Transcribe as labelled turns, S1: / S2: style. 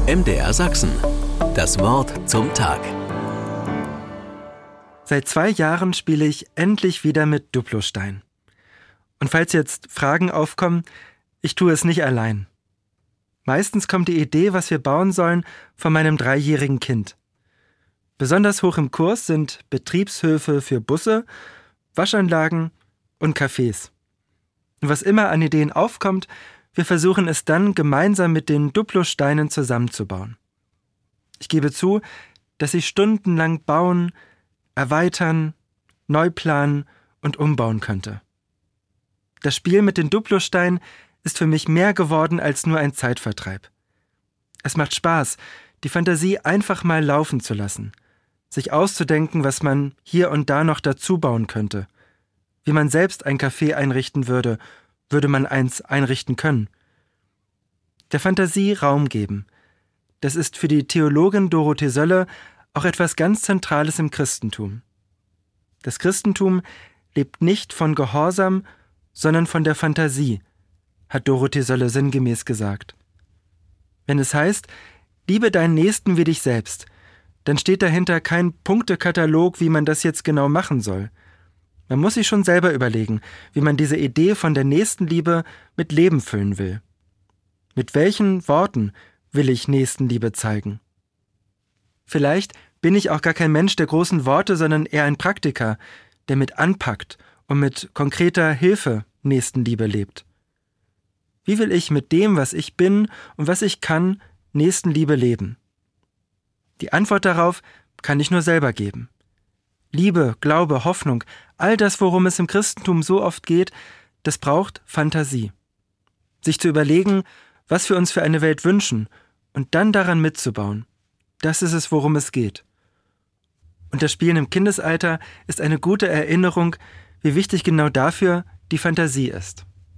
S1: MDR Sachsen. Das Wort zum Tag.
S2: Seit 2 Jahren spiele ich endlich wieder mit Duplostein. Und falls jetzt Fragen aufkommen, ich tue es nicht allein. Meistens kommt die Idee, was wir bauen sollen, von meinem 3-jährigen Kind. Besonders hoch im Kurs sind Betriebshöfe für Busse, Waschanlagen und Cafés. Und was immer an Ideen aufkommt, wir versuchen es dann gemeinsam mit den Duplosteinen zusammenzubauen. Ich gebe zu, dass ich stundenlang bauen, erweitern, neu planen und umbauen könnte. Das Spiel mit den Duplosteinen ist für mich mehr geworden als nur ein Zeitvertreib. Es macht Spaß, die Fantasie einfach mal laufen zu lassen, sich auszudenken, was man hier und da noch dazu bauen könnte. Wie man selbst ein Café einrichten würde, würde man eins einrichten können. Der Fantasie Raum geben. Das ist für die Theologin Dorothee Sölle auch etwas ganz Zentrales im Christentum. Das Christentum lebt nicht von Gehorsam, sondern von der Fantasie, hat Dorothee Sölle sinngemäß gesagt. Wenn es heißt, liebe deinen Nächsten wie dich selbst, dann steht dahinter kein Punktekatalog, wie man das jetzt genau machen soll. Man muss sich schon selber überlegen, wie man diese Idee von der Nächstenliebe mit Leben füllen will. Mit welchen Worten will ich Nächstenliebe zeigen? Vielleicht bin ich auch gar kein Mensch der großen Worte, sondern eher ein Praktiker, der mit anpackt und mit konkreter Hilfe Nächstenliebe lebt. Wie will ich mit dem, was ich bin und was ich kann, Nächstenliebe leben? Die Antwort darauf kann ich nur selber geben. Liebe, Glaube, Hoffnung, all das, worum es im Christentum so oft geht, das braucht Fantasie. Sich zu überlegen, was wir uns für eine Welt wünschen und dann daran mitzubauen, das ist es, worum es geht. Und das Spielen im Kindesalter ist eine gute Erinnerung, wie wichtig genau dafür die Fantasie ist.